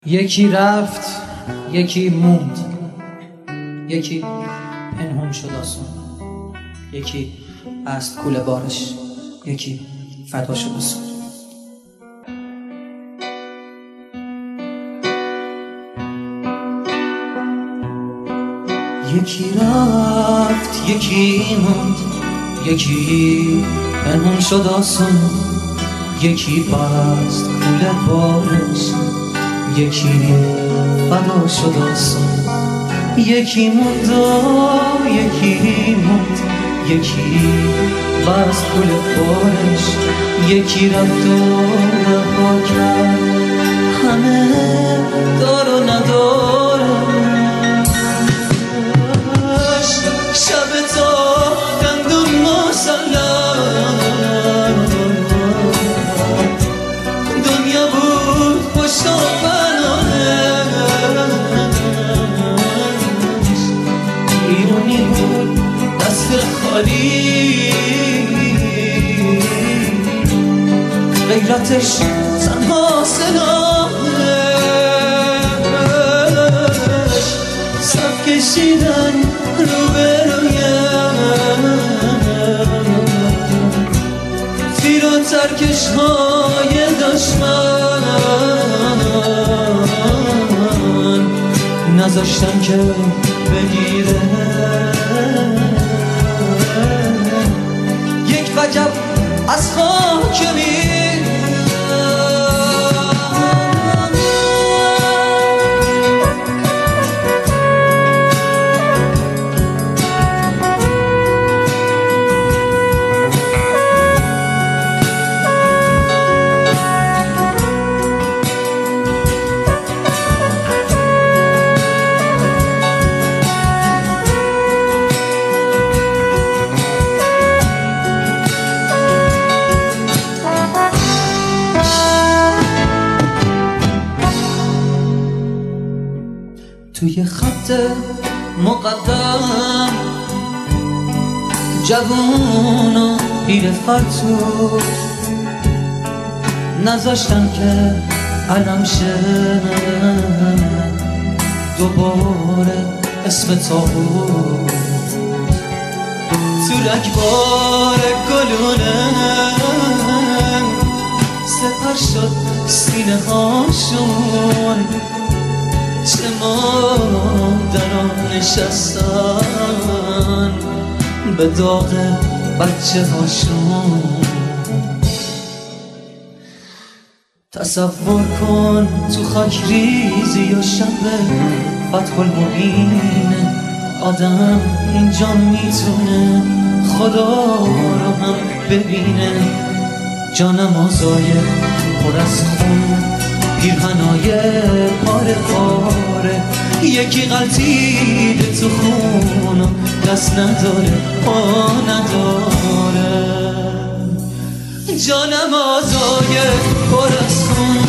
یکی رفت یکی موند، یکی پنهون شد آسون، یکی بست کوله بارش، یکی فدا شد آسون. یکی رفت یکی موند، یکی پنهون شد آسون، یکی بست کوله بارش، یکی فدا شد آسون. یکی موند و یکی موند، یکی بست کوله بارش، یکی رفت و رها کرد همه دار و ندارش. شب تاختند و مسلم، دنیا بود پشت و ایرانی بود دست خالی، غیرتش تنها سلاحش، صف کشیدن روبرویم، تیر و ترکش های دشمن، نذاشتن که بگیره یک وجب از خاک توی خط مقدم جوون و پیر فرتوت نذاشتن که علم شه دوباره اسم تابوت تو رگبار گلونه سپر شد سینه هاشون، چه مادران نشستن به داغ بچه هاشون. تصور کن تو خاک ریزی و شب فتح المبین آدم اینجا میتونه خدا رو هم ببینه. جانم آزای پر از خون، پیرهنای پاره پاره، یکی غلطیده تو خون و دست نداره پا نداره. جانم آزای پر از خون،